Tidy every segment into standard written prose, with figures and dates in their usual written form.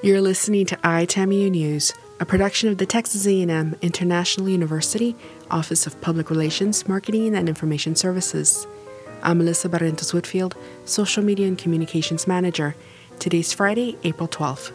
You're listening to iTAMU News, a production of the Texas A&M International University Office of Public Relations, Marketing, and Information Services. I'm Melissa Barrientos Whitfield, Social Media and Communications Manager. Today's Friday, April 12th.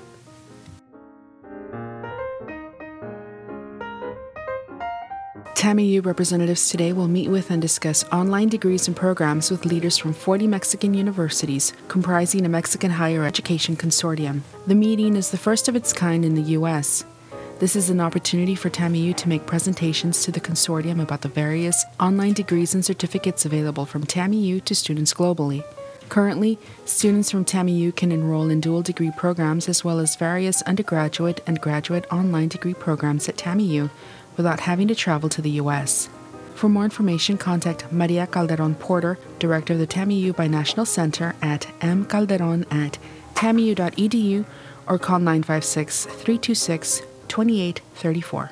TAMU representatives today will meet with and discuss online degrees and programs with leaders from 40 Mexican universities, comprising a Mexican higher education consortium. The meeting is the first of its kind in the U.S. This is an opportunity for TAMU to make presentations to the consortium about the various online degrees and certificates available from TAMU to students globally. Currently, students from TAMU can enroll in dual degree programs as well as various undergraduate and graduate online degree programs at TAMU without having to travel to the U.S. For more information, contact Maria Calderon Porter, Director of the TAMU Binational Center at mcalderon@tamu.edu or call 956-326-2834.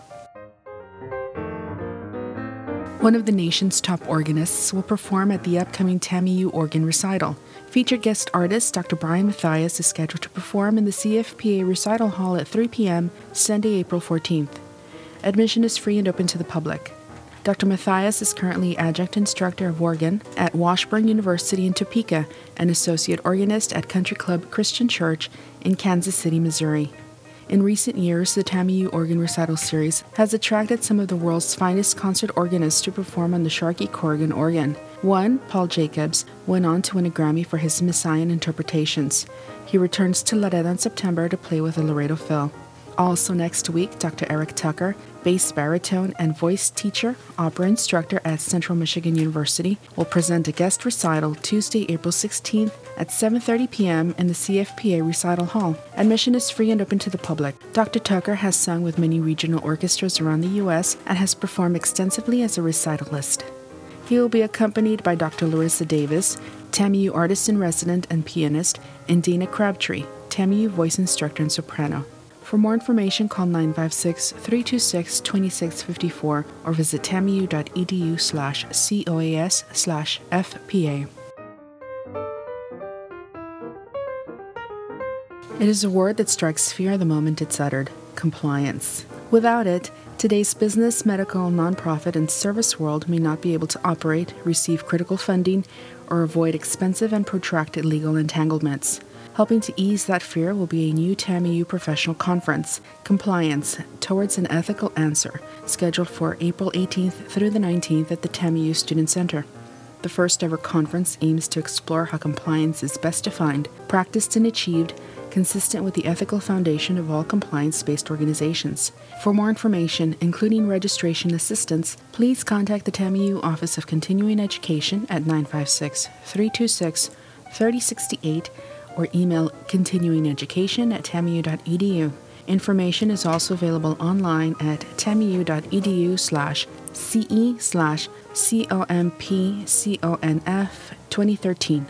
One of the nation's top organists will perform at the upcoming TAMU organ recital. Featured guest artist Dr. Brian Mathias is scheduled to perform in the CFPA Recital Hall at 3 p.m. Sunday, April 14th. Admission is free and open to the public. Dr. Mathias is currently adjunct instructor of organ at Washburn University in Topeka and associate organist at Country Club Christian Church in Kansas City, Missouri. In recent years, the TAMU Organ Recital Series has attracted some of the world's finest concert organists to perform on the Sharkey Corrigan organ. One, Paul Jacobs, went on to win a Grammy for his Messiaen interpretations. He returns to Laredo in September to play with the Laredo Phil. Also next week, Dr. Eric Tucker, bass baritone and voice teacher, opera instructor at Central Michigan University, will present a guest recital Tuesday, April 16th at 7:30 p.m. in the CFPA Recital Hall. Admission is free and open to the public. Dr. Tucker has sung with many regional orchestras around the U.S. and has performed extensively as a recitalist. He will be accompanied by Dr. Larissa Davis, TAMU artist-in-resident and pianist, and Dana Crabtree, TAMU voice instructor and soprano. For more information, call 956-326-2654 or visit tamu.edu/COAS/FPA. It is a word that strikes fear the moment it's uttered: compliance. Without it, today's business, medical, nonprofit, and service world may not be able to operate, receive critical funding, or avoid expensive and protracted legal entanglements. Helping to ease that fear will be a new TAMU professional conference, Compliance Towards an Ethical Answer, scheduled for April 18th through the 19th at the TAMU Student Center. The first ever conference aims to explore how compliance is best defined, practiced, and achieved, consistent with the ethical foundation of all compliance-based organizations. For more information, including registration assistance, please contact the TAMU Office of Continuing Education at 956-326-3068 or email continuingeducation@tamu.edu. Information is also available online at tamu.edu/CE/COMPCONF2013.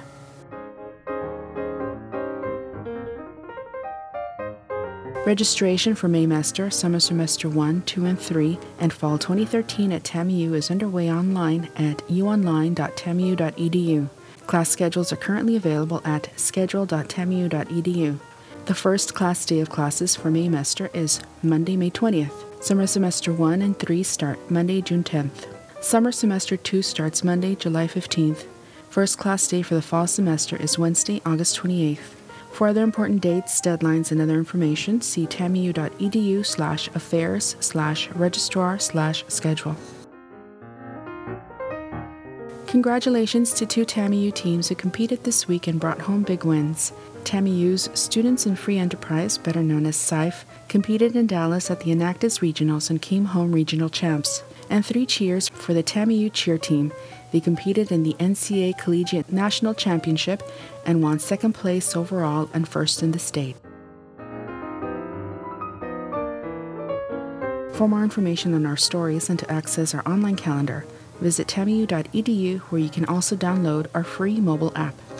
Registration for Maymester, Summer Semester 1, 2, and 3, and Fall 2013 at TAMU is underway online at uonline.tamu.edu. Class schedules are currently available at schedule.tamu.edu. The first class day of classes for Maymester is Monday, May 20th. Summer Semester 1 and 3 start Monday, June 10th. Summer Semester 2 starts Monday, July 15th. First class day for the fall semester is Wednesday, August 28th. For other important dates, deadlines, and other information, see tamu.edu/affairs/registrar/schedule. Congratulations to two TAMU teams who competed this week and brought home big wins. TAMU's Students in Free Enterprise, better known as SIFE, competed in Dallas at the Enactus Regionals and came home regional champs. And 3 cheers for the TAMU cheer team. They competed in the NCAA Collegiate National Championship and won 2nd place overall and 1st in the state. For more information on our stories and to access our online calendar, visit tamu.edu, where you can also download our free mobile app.